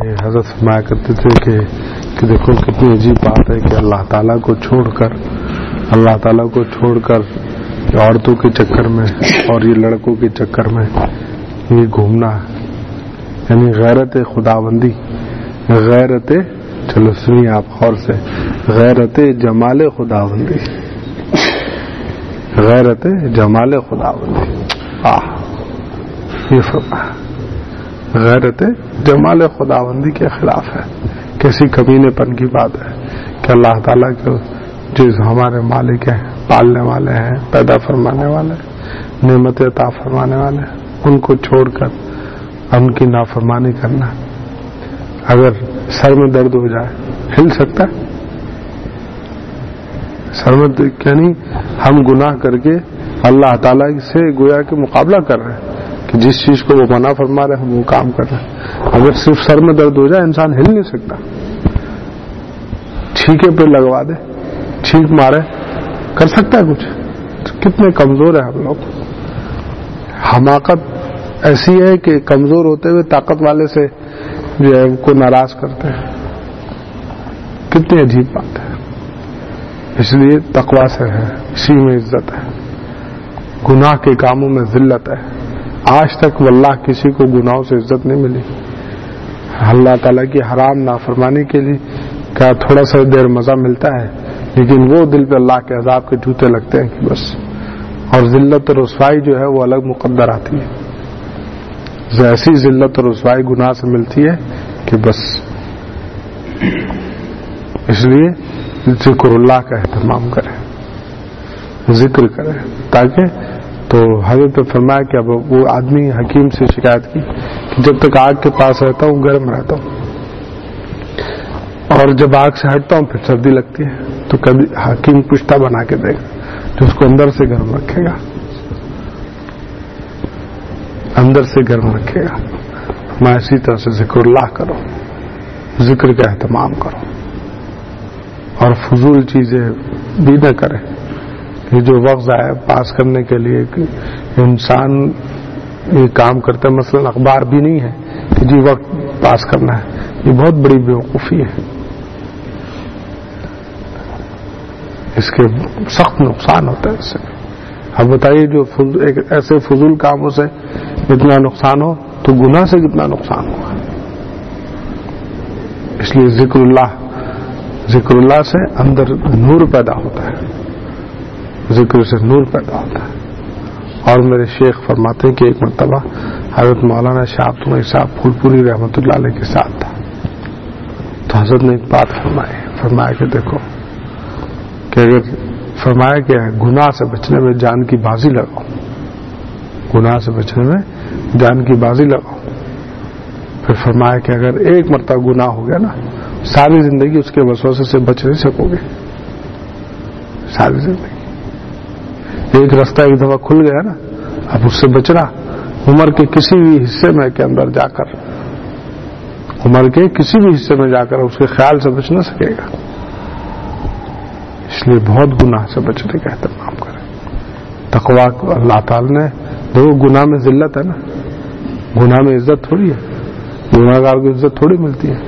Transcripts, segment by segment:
حضرت فرمایا کرتے تھے کہ دیکھو کتنی عجیب بات ہے کہ اللہ تعالیٰ کو چھوڑ کر عورتوں کے چکر میں اور یہ لڑکوں کے چکر میں یہ گھومنا، یعنی غیرت خداوندی، غیرت، چلو سنیے آپ غور سے، غیرت جمال خداوندی، غیرت جمال خداوندی، یہ فرمایا غیرت جمال خداوندی کے خلاف ہے۔ کیسی کمینے پن کی بات ہے کہ اللہ تعالیٰ کے جو ہمارے مالک ہیں، پالنے والے ہیں، پیدا فرمانے والے، نعمت عطا فرمانے والے، ان کو چھوڑ کر ان کی نافرمانی کرنا۔ اگر سر میں درد ہو جائے ہل سکتا ہے؟ سر میں یعنی ہم گناہ کر کے اللہ تعالیٰ سے گویا کہ مقابلہ کر رہے ہیں کہ جس چیز کو وہ منع فرما رہے ہیں ہم وہ کام کر رہے ہیں۔ اگر صرف سر میں درد ہو جائے انسان ہل نہیں سکتا، چھینکے پہ لگوا دے، چھینک مارے، کر سکتا ہے کچھ؟ کتنے کمزور ہیں ہم لوگ۔ حماقت ایسی ہے کہ کمزور ہوتے ہوئے طاقت والے سے جو ہے کو ناراض کرتے ہیں۔ کتنی عجیب بات ہے۔ اس لیے تقویٰ سے ہے، اسی میں عزت ہے، گناہ کے کاموں میں ذلت ہے۔ آج تک واللہ کسی کو گناہوں سے عزت نہیں ملی۔ اللہ تعالیٰ کی حرام نافرمانی کے لیے کیا تھوڑا سا دیر مزہ ملتا ہے، لیکن وہ دل پہ اللہ کے عذاب کے جوتے لگتے ہیں کہ بس۔ اور ذلت اور رسوائی جو ہے وہ الگ مقدر آتی ہے، ایسی ذلت اور رسوائی گناہ سے ملتی ہے کہ بس۔ اس لیے ذکر اللہ کا اہتمام کریں، ذکر کریں، تاکہ تو حضرت نے فرمایا کہ اب وہ آدمی حکیم سے شکایت کی کہ جب تک آگ کے پاس رہتا ہوں گرم رہتا ہوں، اور جب آگ سے ہٹتا ہوں پھر سردی لگتی ہے، تو کبھی حکیم پشتہ بنا کے دے گا جو اس کو اندر سے گرم رکھے گا، اندر سے گرم رکھے گا۔ میں اسی طرح سے ذکر اللہ کرو، ذکر کا اہتمام کرو، اور فضول چیزیں بھی نہ کریں۔ یہ جو وقت ضائع پاس کرنے کے لیے انسان یہ کام کرتا ہے، مثلا اخبار بھی نہیں ہے کہ جی وقت پاس کرنا ہے، یہ بہت بڑی بیوقوفی ہے، اس کے سخت نقصان ہوتا ہے اس سے۔ اب بتائیے جو ایک ایسے فضول کاموں سے اتنا نقصان ہو تو گناہ سے کتنا نقصان ہوگا۔ اس لیے ذکر اللہ سے اندر نور پیدا ہوتا ہے، ذکر سے نور پیدا ہوتا ہے۔ اور میرے شیخ فرماتے ہیں کہ ایک مرتبہ حضرت مولانا شاہ عبد الغنی صاحب پھول پوری رحمۃ اللہ علیہ کے ساتھ تھا، تو حضرت نے ایک بات فرمایا کہ دیکھو کہ اگر فرمایا کہ گناہ سے بچنے میں جان کی بازی لگاؤ، گناہ سے بچنے میں جان کی بازی لگاؤ۔ پھر فرمایا کہ اگر ایک مرتبہ گناہ ہو گیا نا، ساری زندگی اس کے وسوسے سے بچ نہیں سکو گے، ساری زندگی۔ ایک راستہ ایک دفعہ کھل گیا نا، اب اس سے بچنا عمر کے کسی بھی حصے میں کے اندر جا کر، عمر کے کسی بھی حصے میں جا کر اس کے خیال سے بچ نہ سکے گا۔ اس لیے بہت گناہ سے بچنے کا اہتمام کریں۔ تقویٰ اللہ تعالی نے دیکھو، گناہ میں ذلت ہے نا، گناہ میں عزت تھوڑی ہے، گناہ گار کو عزت تھوڑی ملتی ہے،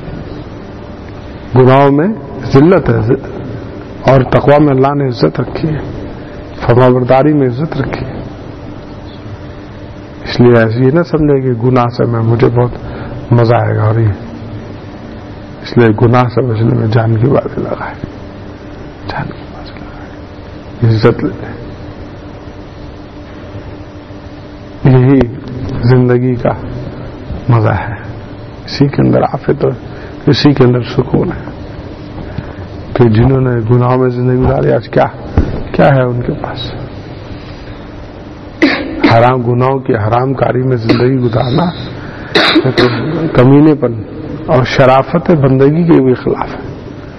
گناہوں میں ذلت ہے، اور تقویٰ میں اللہ نے عزت رکھی ہے، فرمانبرداری میں عزت رکھی ہے۔ اس لیے ایسے یہ نہ سمجھے کہ گناہ سے مجھے بہت مزہ آئے گا، اور یہ اس لیے گناہ سے بچنے میں جان کی بازی لگائے، جان کی بازی لگائے، عزت لے لیں۔ یہی زندگی کا مزہ ہے، اسی کے اندر آفت اور اسی کے اندر سکون ہے کہ جنہوں نے گناہوں میں زندگی گزاری آج کیا ہے ان کے پاس؟ حرام گناہوں کی حرام کاری میں زندگی گزارنا کمینے پن اور شرافت بندگی کے بھی خلاف ہے۔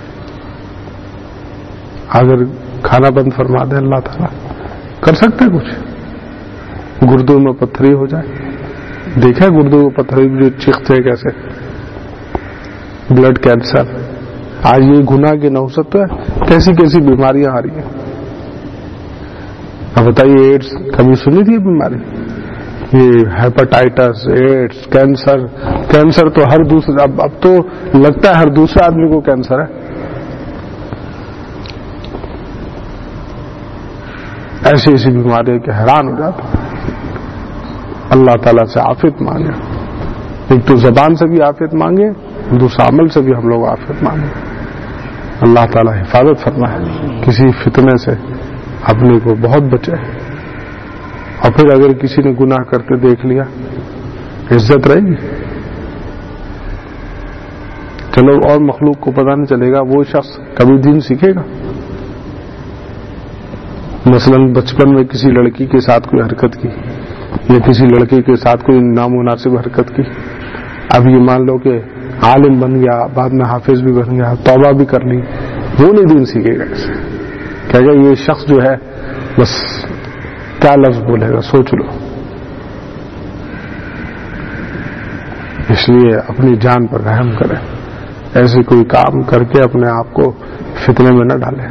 اگر کھانا بند فرما دے اللہ تعالیٰ، کر سکتے کچھ؟ گردوں میں پتھری ہو جائے، دیکھا گردوں میں پتھری جو چیختے ہیں کیسے، بلڈ کینسر، آج یہ گناہ کی نوست ہے، کیسی کیسی بیماریاں آ رہی ہیں۔ اب بتائیے ایڈس کبھی سنی تھی یہ بیماری؟ یہ ہیپاٹائٹس، ایڈس، کینسر تو ہر دوسرے، اب تو لگتا ہے ہر دوسرے آدمی کو کینسر ہے. ایسی ایسی بیماری کہ حیران ہو جاتا. اللہ تعالیٰ سے عافیت مانگے. ایک تو زبان سے بھی عافیت مانگے، دوسرا عمل سے بھی ہم لوگ عافیت مانگے. اللہ تعالیٰ حفاظت فرمائے، کسی فتنے سے اپنے کو بہت بچے. اور پھر اگر کسی نے گناہ کرتے دیکھ لیا، عزت رہے گی؟ چلو اور مخلوق کو پتہ نہیں چلے گا، وہ شخص کبھی دین سیکھے گا؟ مثلا بچپن میں کسی لڑکی کے ساتھ کوئی حرکت کی یا کسی لڑکے کے ساتھ کوئی نامناسب حرکت کی، اب یہ مان لو کہ عالم بن گیا، بعد میں حافظ بھی بن گیا، توبہ بھی کر لی، وہ نہیں دین سیکھے گا. اسے کہے گا یہ شخص جو ہے بس کیا لفظ بولے گا، سوچ لو. اس لیے اپنی جان پر رحم کرے، ایسے کوئی کام کر کے اپنے آپ کو فتنے میں نہ ڈالے.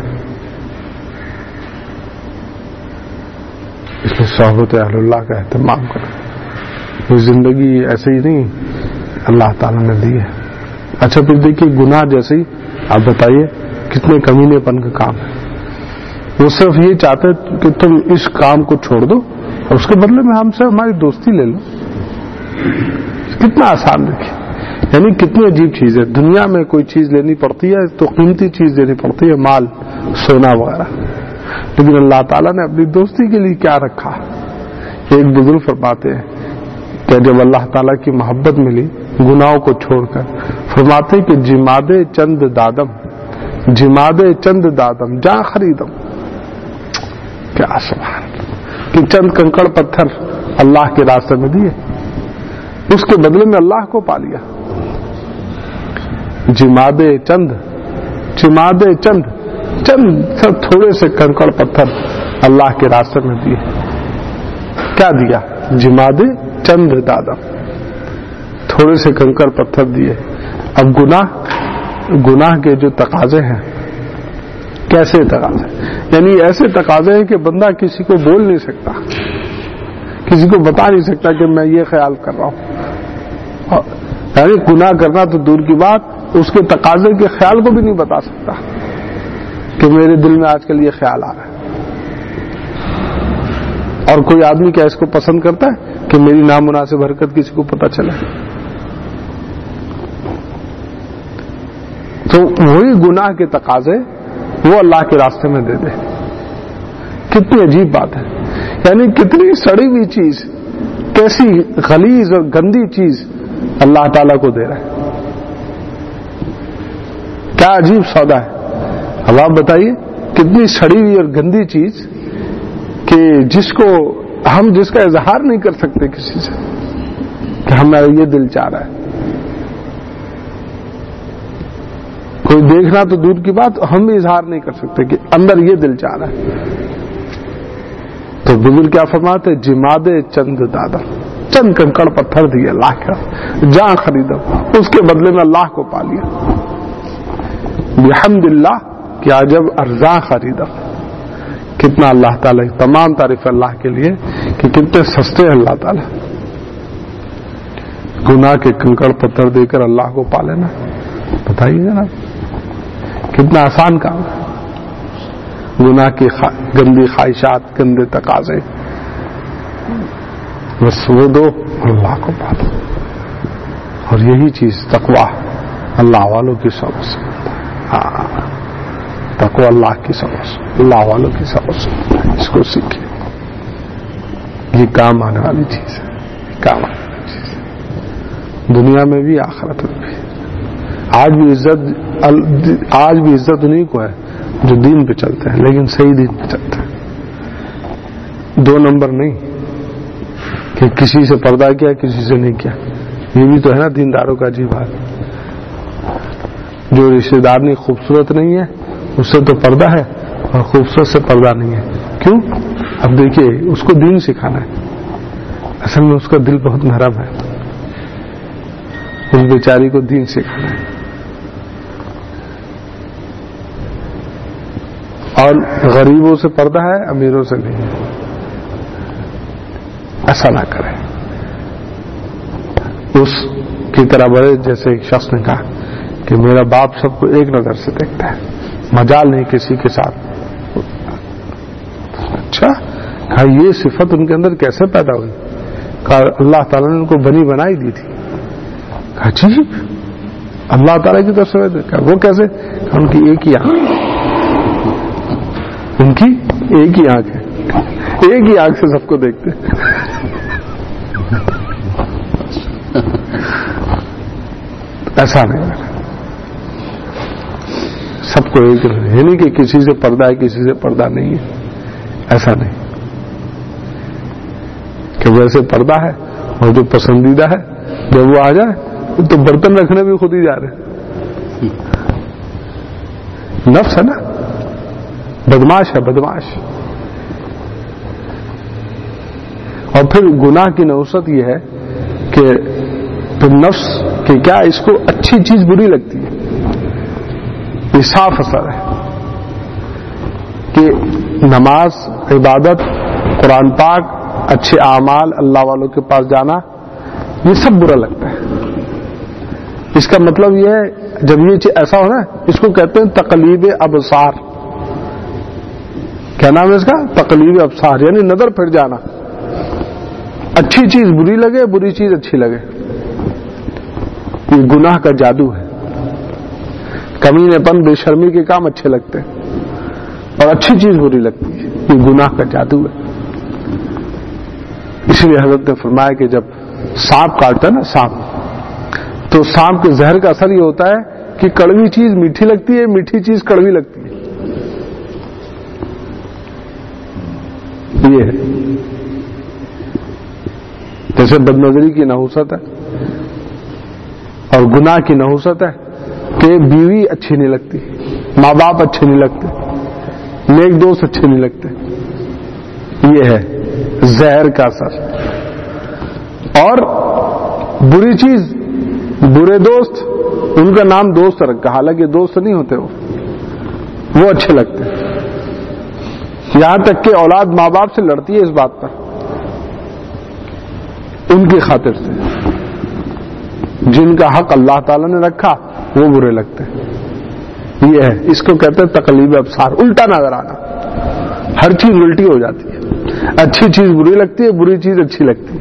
اس لیے صحبت اہل اللہ کا اہتمام کرے. یہ زندگی ایسے ہی نہیں اللہ تعالیٰ نے دی ہے. اچھا پھر دیکھیے گناہ جیسے ہی آپ بتائیے کتنے کمینے پن کا کام ہے. وہ صرف یہ چاہتے کہ تم اس کام کو چھوڑ دو اور اس کے بدلے میں ہم سے ہماری دوستی لے لو. کتنا آسان دیکھیے، یعنی کتنی عجیب چیز ہے. دنیا میں کوئی چیز لینی پڑتی ہے تو قیمتی چیز لینی پڑتی ہے، مال، سونا وغیرہ، لیکن اللہ تعالیٰ نے اپنی دوستی کے لیے کیا رکھا. ایک بزرگ فرماتے ہیں کہ جب اللہ تعالیٰ کی محبت ملی گناہوں کو چھوڑ کر، فرماتے کہ جمادے چند دادم، جمادے چند دادم جاں خریدم. کیا سبحان، کہ چند کنکڑ پتھر اللہ کے راستے میں دیے، اس کے بدلے میں اللہ کو پا لیا. جمادے چند، جمادے چند، چند سب تھوڑے سے کنکڑ پتھر اللہ کے راستے میں دیے. کیا دیا؟ جمادے چند دادا، تھوڑے سے کنکڑ پتھر دیے. اب گناہ کے جو تقاضے ہیں، کیسے تقاضے؟ یعنی ایسے تقاضے ہیں کہ بندہ کسی کو بول نہیں سکتا، کسی کو بتا نہیں سکتا کہ میں یہ خیال کر رہا ہوں. یعنی گناہ کرنا تو دور کی بات، اس کے تقاضے کے خیال کو بھی نہیں بتا سکتا کہ میرے دل میں آج کل یہ خیال آ رہا ہے. اور کوئی آدمی کیا اس کو پسند کرتا ہے کہ میری نامناسب حرکت کسی کو پتہ چلے؟ تو وہی گناہ کے تقاضے وہ اللہ کے راستے میں دے دے. کتنی عجیب بات ہے. یعنی کتنی سڑی ہوئی چیز، کیسی غلیظ اور گندی چیز اللہ تعالیٰ کو دے رہا ہے. کیا عجیب سودا ہے. اب آپ بتائیے کتنی سڑی ہوئی اور گندی چیز کہ جس کا اظہار نہیں کر سکتے کسی سے کہ ہمارا یہ دل چاہ رہا ہے. کوئی دیکھنا تو دور کی بات، ہم بھی اظہار نہیں کر سکتے کہ اندر یہ دل چاہ رہا ہے. تو بزرگ کیا فرماتے؟ جمادے چند دادا، چند کنکڑ پتھر دیے اللہ کا، جاں خریدا، اس کے بدلے میں اللہ کو پا لیا. بحمد اللہ، کیا جب ارزاں خریدا. کتنا اللہ تعالیٰ، تمام تعریف اللہ کے لیے کہ کتنے سستے ہیں اللہ تعالیٰ. گناہ کے کنکڑ پتھر دے کر اللہ کو پا لینا، بتائیے نا کتنا آسان کام ہے. گناہ کی گندی خواہشات، گندے تقاضے، بس وہ دو اللہ کو پا دو. اور یہی چیز تقویٰ اللہ والوں کی صحبت سے ملتا ہے. ہاں، تقویٰ اللہ کی صحبت، اللہ والوں کی صحبت سے ملتا ہے. اس کو سیکھیں، یہ کام آنے والی چیز ہے، کام آنے والی چیز ہے، دنیا میں بھی آخرت میں بھی. آج بھی عزت انہیں کو ہے جو دین پہ چلتے ہیں، لیکن صحیح دین پہ چلتے ہیں. 2 نمبر نہیں کہ کسی سے پردہ کیا کسی سے نہیں کیا. یہ بھی تو ہے نا دینداروں کا عجیب حال. جو رشتے دار نہیں خوبصورت نہیں ہے اس سے تو پردہ ہے، اور خوبصورت سے پردہ نہیں ہے. کیوں؟ اب دیکھیے اس کو دین سکھانا ہے. اصل میں اس کا دل بہت نرم ہے، اس بیچاری کو دین سکھانا ہے. اور غریبوں سے پردہ ہے، امیروں سے نہیں. ایسا نہ کریں. اس کی طرح بڑے، جیسے ایک شخص نے کہا کہ میرا باپ سب کو ایک نظر سے دیکھتا ہے، مجال نہیں کسی کے ساتھ. اچھا، کہا یہ صفت ان کے اندر کیسے پیدا ہوئی؟ کہا اللہ تعالیٰ نے ان کو بنی بنائی دی تھی. کہا جی اللہ تعالیٰ کی طرف سے؟ کہا وہ کیسے؟ کہا ان کی ایک ہی آنکھ، ان کی ایک ہی آنکھ ہے، ایک ہی آنکھ سے سب کو دیکھتے. ایسا نہیں، سب کو ایک ہے، نہیں کہ کسی سے پردہ ہے کسی سے پردہ نہیں ہے، ایسا نہیں کہ ویسے پردہ ہے اور جو پسندیدہ ہے جب وہ آ جائے تو برتن رکھنے بھی خود ہی جا رہے. نفس ہے نا، بدماش ہے، بدماش. اور پھر گناہ کی نحوست یہ ہے کہ پھر نفس کہ کیا اس کو اچھی چیز بری لگتی ہے. یہ صاف اثر ہے کہ نماز، عبادت، قرآن پاک، اچھے اعمال، اللہ والوں کے پاس جانا، یہ سب برا لگتا ہے. اس کا مطلب یہ ہے جب یہ ایسا ہو نا، اس کو کہتے ہیں تقلیب ابصار. کیا نام ہے اس کا؟ تقلیب ابصار، یعنی نظر پھر جانا. اچھی چیز بری لگے، بری چیز اچھی لگے. یہ گناہ کا جادو ہے. کمینے پن، بے شرمی کے کام اچھے لگتے ہیں اور اچھی چیز بری لگتی ہے. یہ گناہ کا جادو ہے. اس لیے حضرت نے فرمایا کہ جب سانپ کاٹتا ہے نا، سانپ، تو سانپ کے زہر کا اثر یہ ہوتا ہے کہ کڑوی چیز میٹھی لگتی ہے، میٹھی چیز کڑوی لگتی ہے. یہ ہے جیسے بدنظری کی نحوست ہے اور گناہ کی نحوست ہے کہ بیوی اچھی نہیں لگتی، ماں باپ اچھے نہیں لگتے، نیک دوست اچھے نہیں لگتے. یہ ہے زہر کا اثر. اور بری چیز، برے دوست، ان کا نام دوست رکھا، حالانکہ دوست نہیں ہوتے، وہ اچھے لگتے. یہاں تک کہ اولاد ماں باپ سے لڑتی ہے اس بات پر، ان کی خاطر سے. جن کا حق اللہ تعالیٰ نے رکھا وہ برے لگتے ہیں. یہ ہے، اس کو کہتے ہیں تقلیب ابصار، الٹا نظر آنا. ہر چیز الٹی ہو جاتی ہے، اچھی چیز بری لگتی ہے، بری چیز اچھی لگتی ہے.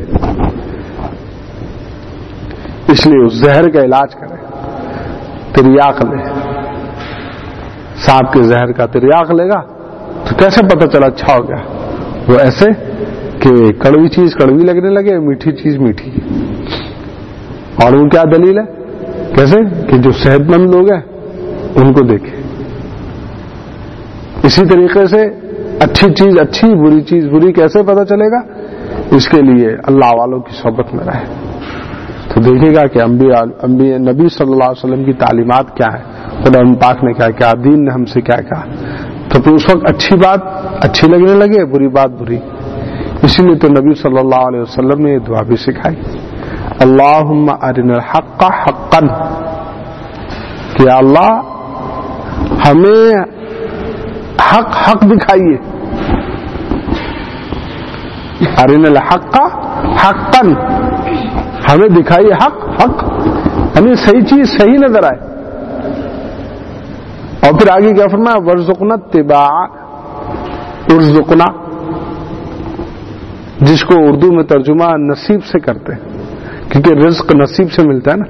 اس لیے اس زہر کا علاج کرے. تریاق لے، سانپ کے زہر کا تریاق لے گا تو کیسے پتہ چلا اچھا ہو گیا؟ وہ ایسے کہ کڑوی چیز کڑوی لگنے لگے، میٹھی چیز میٹھی. اور وہ کیا دلیل ہے؟ کیسے کہ جو صحت مند لوگ ہیں ان کو دیکھیں. اسی طریقے سے اچھی چیز اچھی، بری چیز بری کیسے پتہ چلے گا؟ اس کے لیے اللہ والوں کی صحبت میں رہے تو دیکھے گا کہ انبیاء نبی صلی اللہ علیہ وسلم کی تعلیمات کیا ہے، قرآن پاک نے کیا کہا، دین نے ہم سے کیا کہا. تو پھر اس وقت اچھی بات اچھی لگنے لگے، بری بات بری. اسی لیے تو نبی صلی اللہ علیہ وسلم نے یہ دعا بھی سکھائی، اللہم ارنا الحق حقا، کہ اللہ ہمیں حق حق دکھائیے. ارنا الحق حقا، ہمیں دکھائیے حق حق، ہمیں صحیح چیز صحیح نظر آئے. اور پھر آگے کیا فرمایا؟ ورزقنا اتباع، ارزقنا، جس کو اردو میں ترجمہ نصیب سے کرتے ہیں، کیونکہ رزق نصیب سے ملتا ہے نا.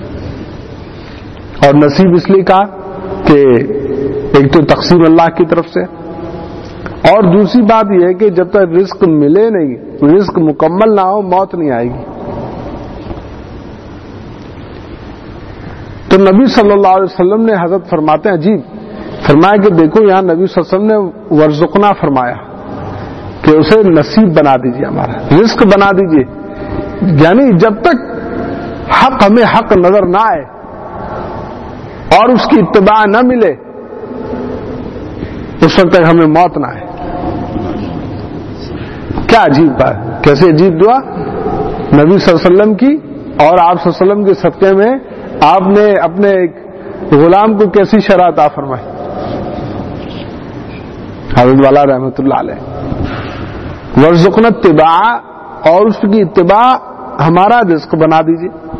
اور نصیب اس لیے کہا کہ ایک تو تقسیم اللہ کی طرف سے، اور دوسری بات یہ ہے کہ جب تک رزق ملے نہیں، رزق مکمل نہ ہو، موت نہیں آئے گی. تو نبی صلی اللہ علیہ وسلم نے حضرت فرماتے ہیں عجیب، فرمایا کہ دیکھو یہاں نبی صلی اللہ علیہ وسلم نے ورزقنا فرمایا کہ اسے نصیب بنا دیجیے، ہمارا رزق بنا دیجیے. یعنی جب تک حق ہمیں حق نظر نہ آئے اور اس کی اتباع نہ ملے، اس وقت تک ہمیں موت نہ آئے. کیا عجیب بات، کیسے عجیب دعا نبی صلی اللہ علیہ وسلم کی، اور آپ صلی اللہ علیہ وسلم کے صدقے میں آپ نے اپنے ایک غلام کو کیسی شرح عطا فرمائی. حضرت والا رحمۃ اللہ علیہ، ورزقنا اتباع، اور اس کی اتباع ہمارا رزق بنا دیجیے.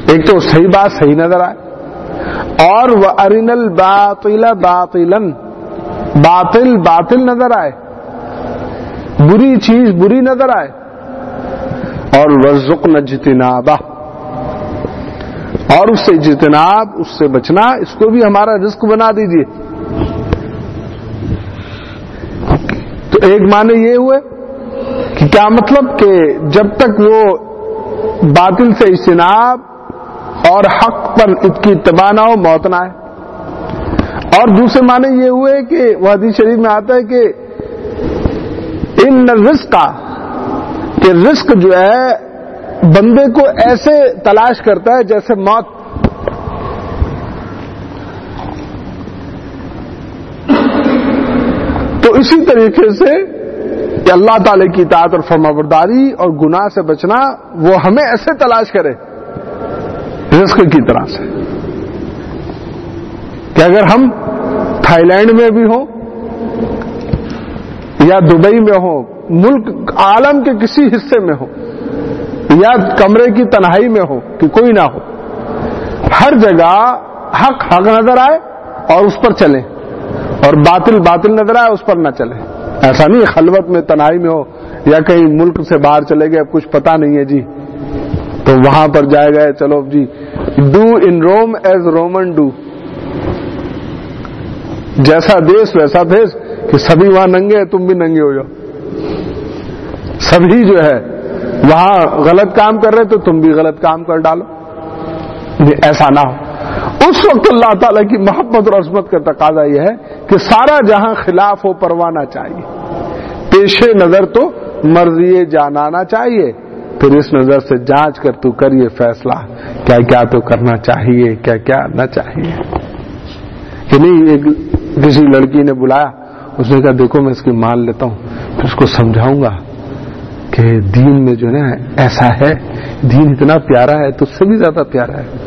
ایک تو صحیح بات صحیح نظر آئے، اور وَأَرِنَا الْبَاطِلَ بَاطِلًا، باطل باطل نظر آئے، بری چیز بری نظر آئے، اور وَارْزُقْنَا اجْتِنَابَهُ، اور اس سے اجتناب، اس سے بچنا، اس کو بھی ہمارا رزق بنا دیجیے۔ تو ایک معنی یہ ہوئے کہ کیا مطلب کہ جب تک وہ باطل سے اجتناب اور حق پر اس کی اتباع نہ ہو، موت نہ آئے۔ اور دوسرے معنی یہ ہوئے کہ وہ حدیث شریف میں آتا ہے کہ ان الرزق، کہ رزق جو ہے بندے کو ایسے تلاش کرتا ہے جیسے موت۔ تو اسی طریقے سے کہ اللہ تعالی کی اطاعت اور فرمانبرداری اور گناہ سے بچنا وہ ہمیں ایسے تلاش کرے رزق کی طرح سے کہ اگر ہم تھائی لینڈ میں بھی ہوں یا دبئی میں ہوں، ملک عالم کے کسی حصے میں ہو، یا کمرے کی تنہائی میں ہو کہ کوئی نہ ہو، ہر جگہ حق حق نظر آئے اور اس پر چلیں، اور باطل باطل نظر آئے اس پر نہ چلیں۔ ایسا نہیں خلوت میں تنہائی میں ہو یا کہیں ملک سے باہر چلے گئے، کچھ پتہ نہیں ہے جی، تو وہاں پر جائے گئے، چلو جی do in Rome as Roman do, جیسا دیش ویسا بھیس، کہ سبھی وہاں ننگے ہیں تم بھی ننگے ہو جاؤ، سبھی جو ہے وہاں غلط کام کر رہے تو تم بھی غلط کام کر ڈالو۔ ایسا نہ ہو۔ اس وقت اللہ تعالیٰ کی محبت اور عظمت کا تقاضا یہ ہے کہ سارا جہاں خلاف ہو پروانا چاہیے، پیش نظر تو مرضی جانانا چاہیے، پھر اس نظر سے جانچ کر تو کر یہ فیصلہ کیا کیا تو کرنا چاہیے، کیا کیا نہ چاہیے۔ کہ نہیں، ایک کسی لڑکی نے بلایا، اس نے کہا دیکھو میں اس کی مان لیتا ہوں، پھر اس کو سمجھاؤں گا کہ دین میں جو نا ایسا ہے، دین اتنا پیارا ہے تو اس سے بھی زیادہ پیارا ہے،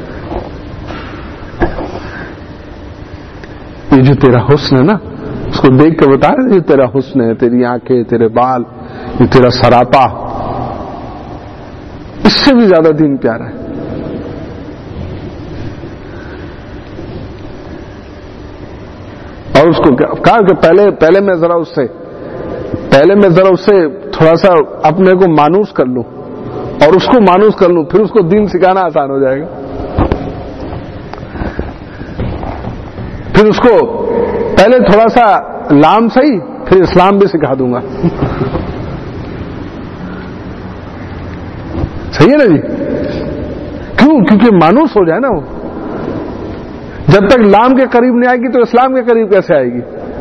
یہ جو تیرا حسن ہے نا، اس کو دیکھ کے بتا رہے یہ تیرا حسن ہے، تیری آنکھیں، تیرے بال، یہ تیرا سراپا، اس سے بھی زیادہ دین پیارا ہے۔ اور اس کو کہا کہ پہلے میں ذرا اس سے تھوڑا سا اپنے کو مانوس کر لوں اور اس کو مانوس کر لوں، پھر اس کو دین سکھانا آسان ہو جائے گا۔ پھر اس کو پہلے تھوڑا سا لام صحیح، پھر اسلام بھی سکھا دوں گا۔ صحیح ہے نا جی؟ کیونکہ مانوس ہو جائے نا وہ، جب تک لام کے قریب نہیں آئے گی تو اسلام کے قریب کیسے آئے گی؟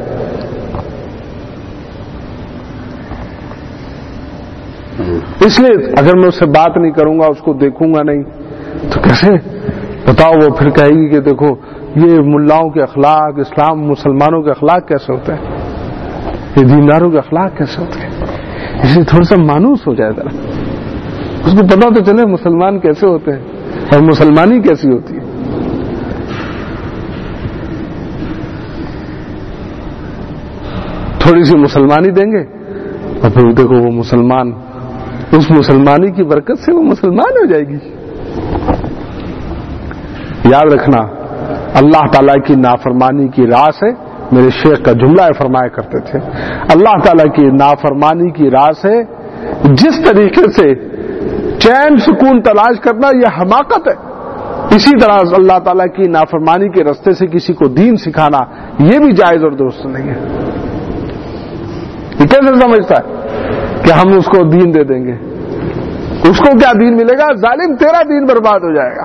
اس لیے اگر میں اس سے بات نہیں کروں گا، اس کو دیکھوں گا نہیں، تو کیسے بتاؤ؟ وہ پھر کہے گی کہ دیکھو یہ ملاؤں کے اخلاق، اسلام مسلمانوں کے اخلاق کیسے ہوتے ہیں، یہ دینداروں کے اخلاق کیسے ہوتے ہیں۔ اس لیے تھوڑا سا مانوس ہو جائے ذرا، اس کو پتا تو چلے مسلمان کیسے ہوتے ہیں اور مسلمانی کیسی ہوتی ہے۔ تھوڑی سی مسلمانی دیں گے اور پھر دیکھو وہ مسلمان، اس مسلمانی کی برکت سے وہ مسلمان ہو جائے گی۔ یاد رکھنا، اللہ تعالیٰ کی نافرمانی کی راہ سے، میرے شیخ کا جملہ فرمایا کرتے تھے، اللہ تعالیٰ کی نافرمانی کی راہ سے جس طریقے سے چین سکون تلاش کرنا یہ حماقت ہے، اسی طرح اللہ تعالیٰ کی نافرمانی کے راستے سے کسی کو دین سکھانا یہ بھی جائز اور درست نہیں ہے۔ یہ کیسے سمجھتا ہے کہ ہم اس کو دین دے دیں گے؟ اس کو کیا دین ملے گا؟ ظالم تیرا دین برباد ہو جائے گا۔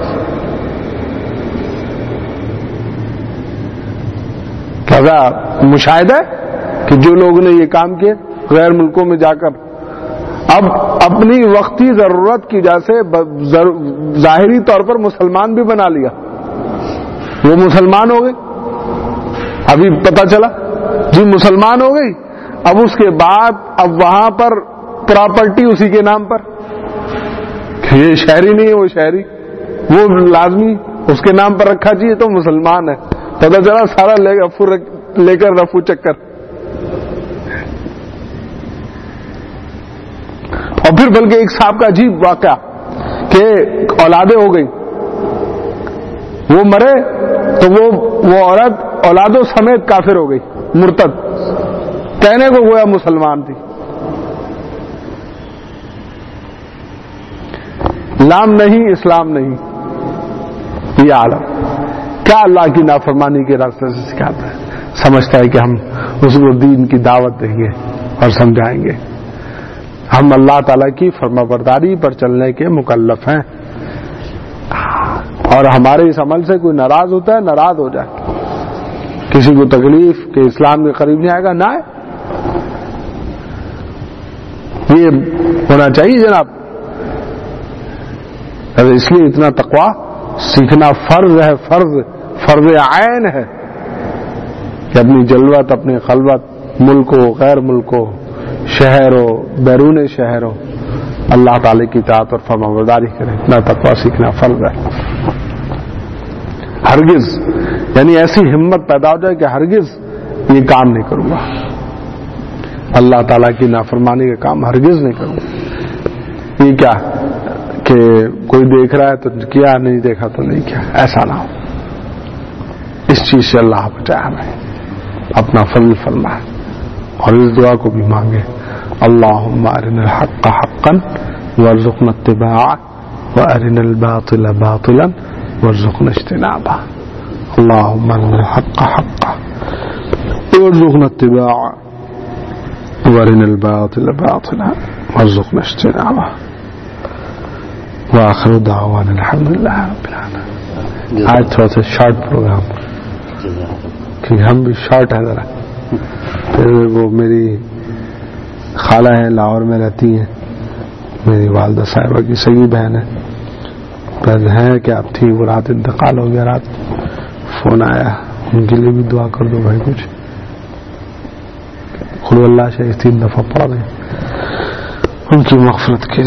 لہذا مشاہدہ ہے کہ جو لوگوں نے یہ کام کیے غیر ملکوں میں جا کر اب اپنی وقتی ضرورت کی وجہ سے ظاہری طور پر مسلمان بھی بنا لیا، وہ مسلمان ہو گئے، ابھی پتہ چلا جی مسلمان ہو گئی، اب اس کے بعد اب وہاں پر پراپرٹی اسی کے نام پر، یہ شہری نہیں ہے وہ شہری، وہ لازمی اس کے نام پر رکھا چاہیے تو مسلمان ہے، پتہ چلا سارا لے کر رفو چکر۔ اور پھر بلکہ ایک صاحب کا عجیب واقعہ کہ اولادیں ہو گئی، وہ مرے تو وہ عورت اولادوں سمیت کافر ہو گئی، مرتد، کہنے کو گویا مسلمان تھی. لام نہیں، اسلام نہیں، یہ عالم کیا اللہ کی نافرمانی کے راستے سے سکھاتا ہے. سمجھتا ہے کہ ہم اس کو دین کی دعوت دیں گے اور سمجھائیں گے. ہم اللہ تعالیٰ کی فرمانبرداری پر چلنے کے مکلف ہیں، اور ہمارے اس عمل سے کوئی ناراض ہوتا ہے، ناراض ہو جائے. کسی کو تکلیف کہ اسلام کے قریب نہیں آئے گا، نہ آئے. یہ ہونا چاہیے جناب. اس لیے اتنا تقویٰ سیکھنا فرض ہے، فرض عین ہے کہ اپنی جلوت، اپنی خلوت، ملک ہو غیر ملک ہو، شہر ہو بیرون شہر ہو، اللہ تعالی کی اطاعت اور فرمانبرداری کرے. اتنا تقویٰ سیکھنا فرض ہے. ہرگز یعنی ایسی ہمت پیدا ہو جائے کہ ہرگز یہ کام نہیں کروں گا، اللہ تعالیٰ کی نافرمانی کا کام ہرگز نہیں کروں گا. یہ کیا کہ کوئی دیکھ رہا ہے تو کیا، نہیں دیکھا تو نہیں کیا، ایسا نہ ہو. اس چیز سے اللہ بچائے ہمیں، اپنا فضل فرمائے. اور اس دعا کو بھی مانگے، اللہم ارنا الحق حقا وارزقنا اتباعه وارنا الباطل باطلا وارزقنا اجتنابه. اللہم ارنا الحق حقا وارزقنا اتباعه وارنا الباطل باطلا وارزقنا اجتنابه. وآخر دعوانا الحمد للہ رب العالمین. آج تھوڑا سا شارٹ پروگرام کہ ہم بھی شارٹ ہیں ذرا. پھر وہ میری خالہ ہیں، لاہور میں رہتی ہیں، میری والدہ صاحبہ کی سگی بہن ہے. بس ہے کہ اب تھی، وہ رات انتقال ہو گیا. رات فون آیا، ان کے لیے بھی دعا کر دو بھائی. کچھ قل اللہ شریف 3 دفعہ پڑھ دیں ان کی مغفرت کے